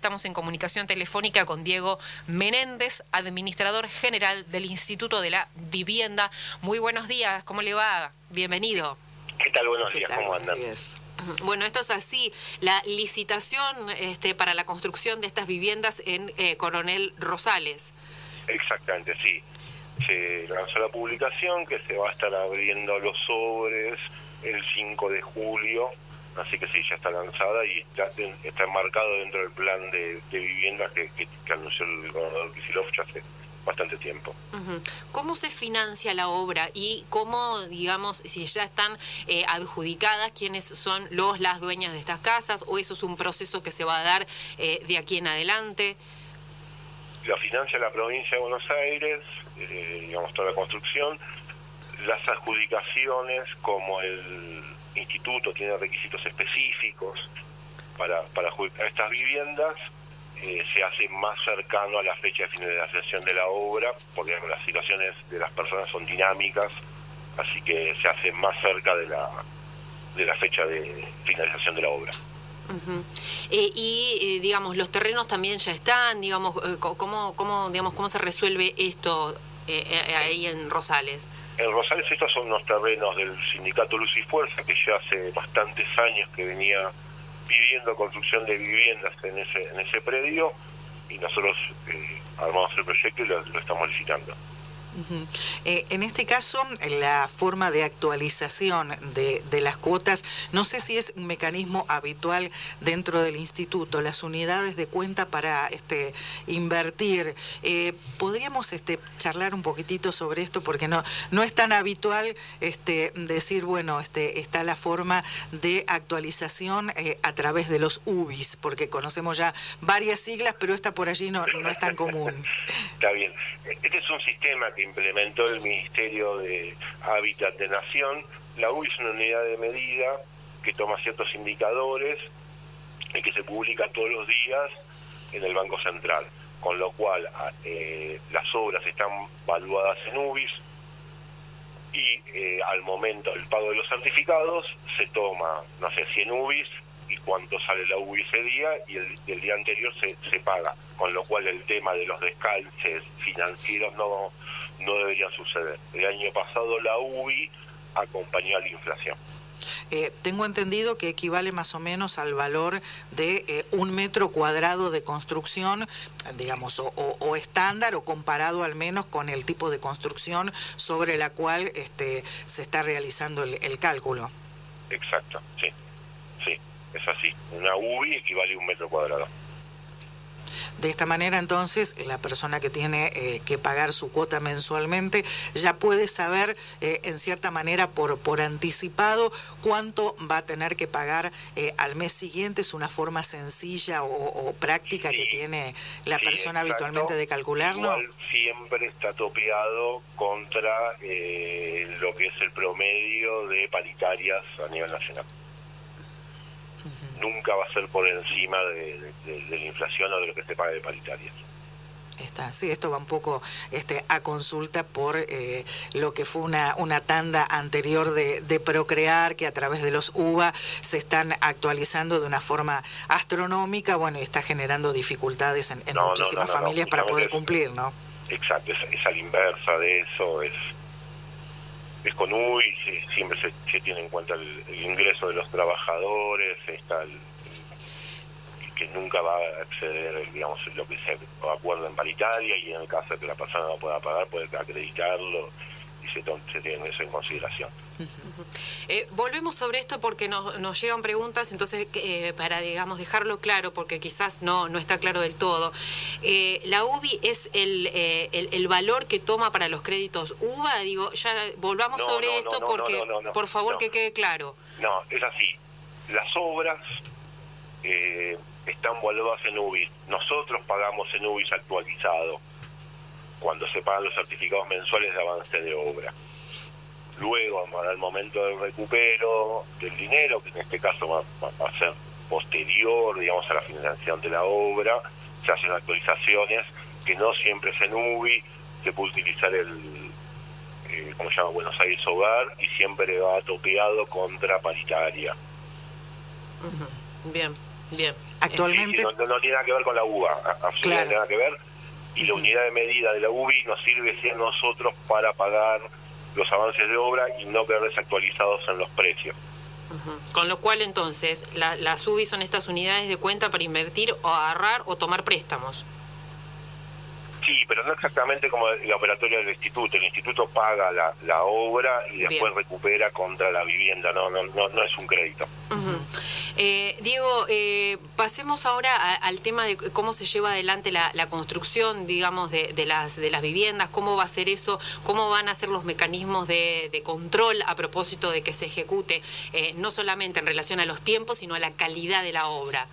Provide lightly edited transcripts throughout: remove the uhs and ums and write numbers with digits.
estamos en comunicación telefónica con Diego Menéndez, administrador general del Instituto de la Vivienda. Muy buenos días, ¿cómo le va? Bienvenido. ¿Qué tal? Buenos días, ¿cómo andan? Bueno, esto es así, la licitación para la construcción de estas viviendas en Coronel Rosales. Exactamente, sí. Se lanzó la publicación que se va a estar abriendo los sobres el 5 de julio, así que sí, ya está lanzada y está enmarcado dentro del plan de viviendas que anunció el gobernador Kicillof ya hace bastante tiempo. ¿Cómo se financia la obra y cómo, digamos, si ya están adjudicadas, quiénes son las dueñas de estas casas, o eso es un proceso que se va a dar de aquí en adelante? La financia la provincia de Buenos Aires, digamos, toda la construcción. Las adjudicaciones, como el instituto tiene requisitos específicos para adjudicar estas viviendas, se hace más cercano a la fecha de finalización de la obra, porque las situaciones de las personas son dinámicas, así que se hace más cerca de la fecha de finalización de la obra. Digamos, los terrenos también ya están, digamos, ¿cómo se resuelve esto ahí en Rosales? En Rosales estos son unos terrenos del sindicato Luz y Fuerza, que ya hace bastantes años que venía pidiendo construcción de viviendas en ese predio, y nosotros armamos el proyecto y lo estamos licitando. En este caso, la forma de actualización de las cuotas, no sé si es un mecanismo habitual dentro del instituto, las unidades de cuenta para invertir. ¿Podríamos charlar un poquitito sobre esto? Porque no es tan habitual decir, bueno, está la forma de actualización a través de los UBIs, porque conocemos ya varias siglas, pero esta por allí no es tan común. Está bien. Este es un sistema que implementó el Ministerio de Hábitat de Nación. La UBI es una unidad de medida que toma ciertos indicadores y que se publica todos los días en el Banco Central, con lo cual las obras están valuadas en UBIs y al momento del pago de los certificados se toma, 100 UBIs y cuánto sale la UBI ese día, y el día anterior se paga, con lo cual el tema de los descalces financieros no debería suceder. El año pasado la UBI acompañó a la inflación. Tengo entendido que equivale más o menos al valor de 1 metro cuadrado de construcción, digamos, o estándar, o comparado al menos con el tipo de construcción sobre la cual se está realizando el cálculo. Exacto, sí, es así. Una UBI equivale a 1 metro cuadrado. De esta manera, entonces, la persona que tiene que pagar su cuota mensualmente ya puede saber, en cierta manera, por anticipado, cuánto va a tener que pagar al mes siguiente. Es una forma sencilla o práctica que tiene la persona habitualmente de calcularlo. Igual siempre está topeado contra lo que es el promedio de paritarias a nivel nacional. Nunca va a ser por encima de la inflación o de lo que se paga de paritarias. Sí, esto va un poco a consulta por lo que fue una tanda anterior de Procrear, que a través de los UBA se están actualizando de una forma astronómica, bueno, y está generando dificultades en muchísimas familias para poder cumplir, ¿no? Exacto, es a la inversa de eso, es con UBI, siempre se tiene en cuenta el ingreso de los trabajadores, que nunca va a exceder, digamos, lo que se acuerda en paritaria, y en el caso de que la persona no pueda pagar, puede acreditarlo y se tiene eso en consideración. Volvemos sobre esto porque nos llegan preguntas, entonces para, digamos, dejarlo claro, porque quizás no está claro del todo. La UBI es el valor que toma para los créditos UBA. Digo, ya volvamos sobre esto porque, por favor, que quede claro. No, es así. Las obras están valuadas en UBI. Nosotros pagamos en UBI actualizado cuando se pagan los certificados mensuales de avance de obra. Luego, al momento del recupero del dinero, que en este caso va a ser posterior, digamos, a la finalización de la obra, se hacen actualizaciones que no siempre es en UBI, se puede utilizar como se llama, Buenos Aires Hogar, y siempre va topeado contra paritaria. Bien. Bien. Actualmente... No tiene nada que ver con la UBA, absolutamente Claro. nada que ver. Y la unidad de medida de la UBI nos sirve a nosotros para pagar los avances de obra y no quedar desactualizados en los precios. Con lo cual, entonces, las UBI son estas unidades de cuenta para invertir o agarrar o tomar préstamos. Sí, pero no exactamente como la operatoria del instituto. El instituto paga la obra y después recupera contra la vivienda, no es un crédito. Diego, pasemos ahora al tema de cómo se lleva adelante la construcción, digamos, de las viviendas, cómo va a ser eso, cómo van a ser los mecanismos de control a propósito de que se ejecute, no solamente en relación a los tiempos, sino a la calidad de la obra.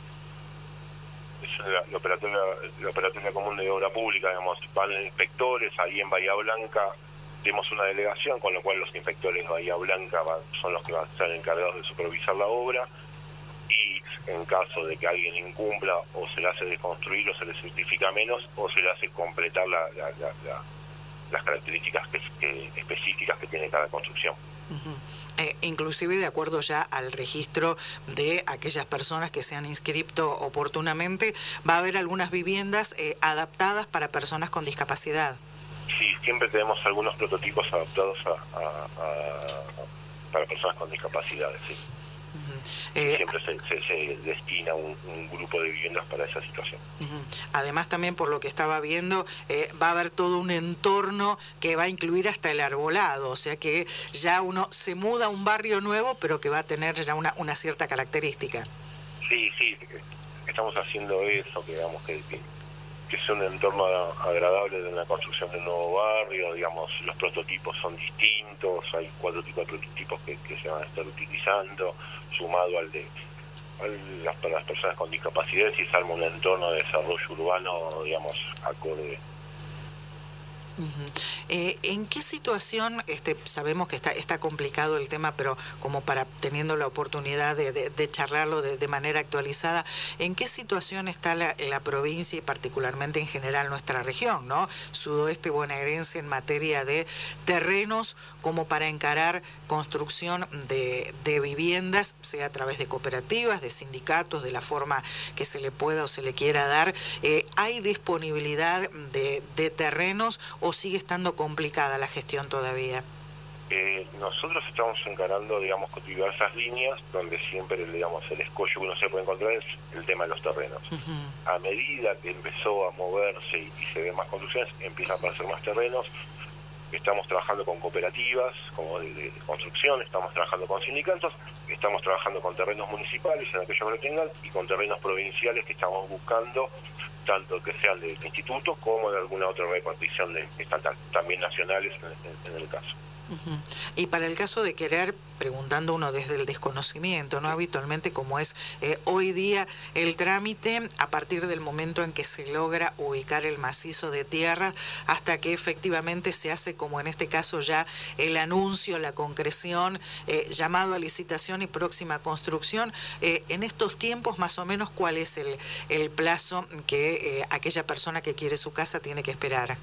La operatoria común de obra pública, digamos, van inspectores, ahí en Bahía Blanca tenemos una delegación, con lo cual los inspectores de Bahía Blanca son los que van a estar encargados de supervisar la obra, y en caso de que alguien incumpla o se le hace desconstruir o se le certifica menos o se le hace completar las características específicas que tiene cada construcción. Inclusive de acuerdo ya al registro de aquellas personas que se han inscrito oportunamente, va a haber algunas viviendas adaptadas para personas con discapacidad. Sí, siempre tenemos algunos prototipos adaptados para personas con discapacidades, sí. Siempre se destina un grupo de viviendas para esa situación. Además, también por lo que estaba viendo, va a haber todo un entorno que va a incluir hasta el arbolado, o sea que ya uno se muda a un barrio nuevo, pero que va a tener ya una cierta característica. Sí, estamos haciendo eso, que digamos que sea un entorno agradable de una construcción de un nuevo barrio, digamos, los prototipos son distintos, hay 4 tipos de prototipos que se van a estar utilizando, sumado para las personas con discapacidad, y se arma un entorno de desarrollo urbano, digamos, acorde. ¿En qué situación, sabemos que está complicado el tema, pero como para teniendo la oportunidad de charlarlo de manera actualizada, ¿en qué situación está la provincia y particularmente en general nuestra región, ¿no? Sudoeste bonaerense en materia de terrenos como para encarar construcción de viviendas, sea a través de cooperativas, de sindicatos, de la forma que se le pueda o se le quiera dar? ¿Hay disponibilidad de terrenos o sigue estando complicada la gestión todavía? Nosotros estamos encarando, digamos, con diversas líneas, donde siempre, digamos, el escollo que uno se puede encontrar es el tema de los terrenos. A medida que empezó a moverse y se ven más construcciones, empiezan a aparecer más terrenos. Estamos trabajando con cooperativas como de construcción, estamos trabajando con sindicatos, estamos trabajando con terrenos municipales en aquellos que lo tengan, y con terrenos provinciales que estamos buscando, tanto que sean del instituto como de alguna otra repartición estatal, también nacionales en el caso. Y para el caso de querer, preguntando uno desde el desconocimiento, ¿no? Habitualmente como es hoy día el trámite, a partir del momento en que se logra ubicar el macizo de tierra hasta que efectivamente se hace, como en este caso ya el anuncio, la concreción, llamado a licitación y próxima construcción, en estos tiempos más o menos ¿cuál es el plazo que aquella persona que quiere su casa tiene que esperar?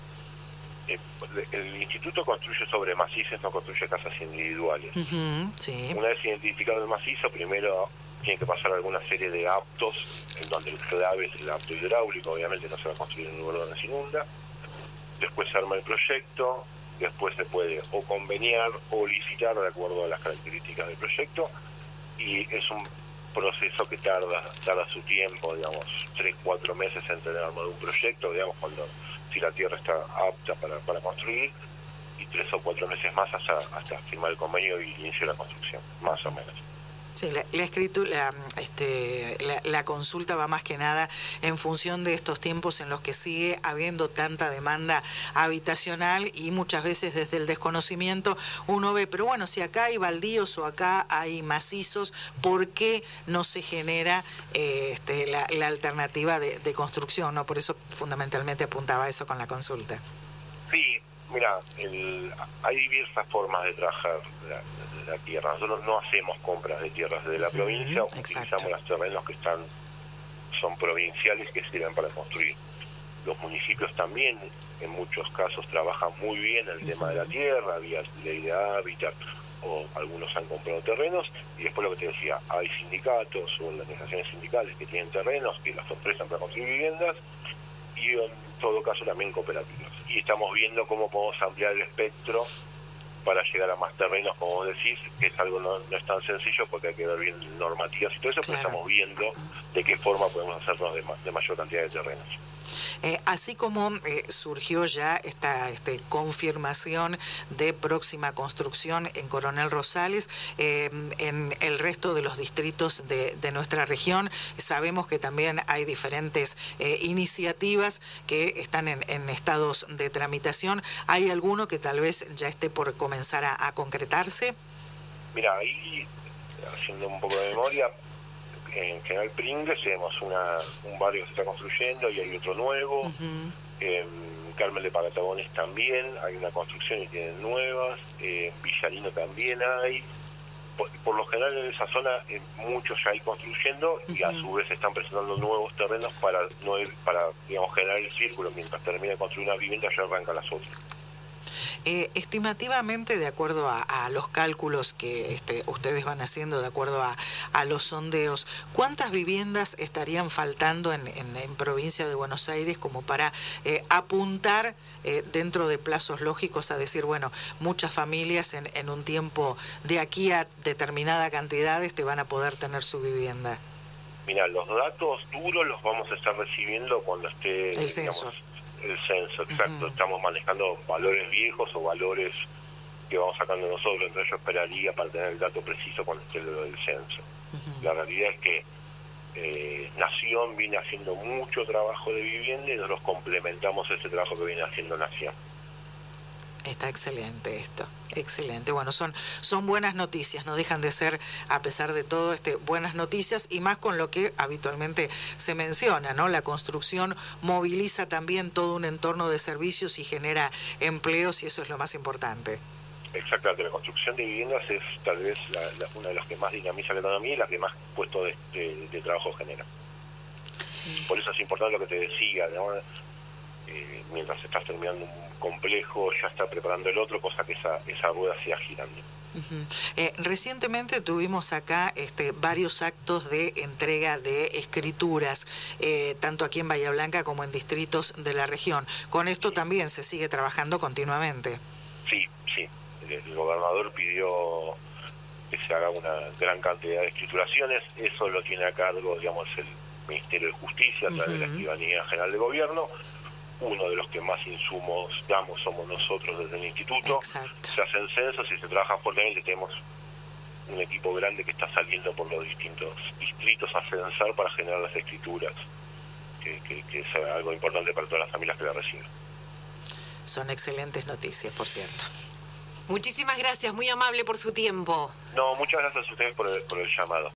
El instituto construye sobre macizos, no construye casas individuales. Sí. Una vez identificado el macizo, primero tiene que pasar alguna serie de aptos, en donde el clave es el apto hidráulico, obviamente no se va a construir en un lugar donde se inunda. Después se arma el proyecto, después se puede o conveniar o licitar de acuerdo a las características del proyecto, y es un proceso que tarda su tiempo, digamos, 3-4 meses en tener armado un proyecto, digamos, si la tierra está apta para construir, y 3 o 4 meses más hasta firmar el convenio y inicio de la construcción, más o menos. Sí, la consulta va más que nada en función de estos tiempos en los que sigue habiendo tanta demanda habitacional, y muchas veces desde el desconocimiento uno ve, pero bueno, si acá hay baldíos o acá hay macizos, ¿por qué no se genera la alternativa de construcción, ¿no? Por eso fundamentalmente apuntaba eso con la consulta. Sí, mira, hay diversas formas de trabajar la tierra. Nosotros no hacemos compras de tierras de la provincia, utilizamos los terrenos que son provinciales, que sirven para construir. Los municipios también en muchos casos trabajan muy bien el tema de la tierra, vía ley de hábitat, o algunos han comprado terrenos, y después lo que te decía, hay sindicatos o organizaciones sindicales que tienen terrenos que las ofrecen para construir viviendas, y en todo caso también cooperativas. Y estamos viendo cómo podemos ampliar el espectro para llegar a más terrenos, como vos decís, que es algo no es tan sencillo porque hay que ver bien normativas y todo eso, pero estamos viendo de qué forma podemos hacernos de mayor cantidad de terrenos. Así como surgió ya esta confirmación de próxima construcción en Coronel Rosales, en el resto de los distritos de nuestra región, sabemos que también hay diferentes iniciativas que están en estados de tramitación. ¿Hay alguno que tal vez ya esté por comenzar a concretarse? Mira, ahí, haciendo un poco de memoria, en General Pringles tenemos un barrio que se está construyendo y hay otro nuevo. En Carmel de Patagones también hay una construcción y tienen nuevas. En Villarino también hay. Por lo general en esa zona muchos ya hay construyendo y a su vez están presentando nuevos terrenos para digamos, generar el círculo. Mientras termina de construir una vivienda ya arrancan las otras. Estimativamente, de acuerdo a los cálculos que ustedes van haciendo, de acuerdo a los sondeos, ¿cuántas viviendas estarían faltando en provincia de Buenos Aires como para apuntar dentro de plazos lógicos a decir, bueno, muchas familias en un tiempo de aquí a determinada cantidad van a poder tener su vivienda? Mira, los datos duros los vamos a estar recibiendo cuando esté el censo. El censo, exacto. Estamos manejando valores viejos o valores que vamos sacando nosotros, entonces yo esperaría para tener el dato preciso cuando esté lo del censo. La realidad es que Nación viene haciendo mucho trabajo de vivienda y nosotros complementamos ese trabajo que viene haciendo Nación. Está excelente esto, excelente. Bueno, son buenas noticias, no dejan de ser, a pesar de todo, buenas noticias, y más con lo que habitualmente se menciona, ¿no? La construcción moviliza también todo un entorno de servicios y genera empleos, y eso es lo más importante. Exactamente, la construcción de viviendas es tal vez una de las que más dinamiza la economía y la que más puestos de trabajo genera. Por eso es importante lo que te decía, ¿no? Mientras estás terminando un complejo, ya está preparando el otro, cosa que esa rueda siga girando. Recientemente tuvimos acá varios actos de entrega de escrituras, tanto aquí en Bahía Blanca como en distritos de la región. Con esto también se sigue trabajando continuamente. Sí. El gobernador pidió que se haga una gran cantidad de escrituraciones. Eso lo tiene a cargo, digamos, el Ministerio de Justicia a través de la Escribanía General de Gobierno. Uno de los que más insumos damos somos nosotros desde el instituto. Exacto. Se hacen censos y se trabaja fuertemente. Tenemos un equipo grande que está saliendo por los distintos distritos a censar para generar las escrituras, que es algo importante para todas las familias que la reciben. Son excelentes noticias, por cierto. Muchísimas gracias, muy amable por su tiempo. No, muchas gracias a ustedes por el llamado.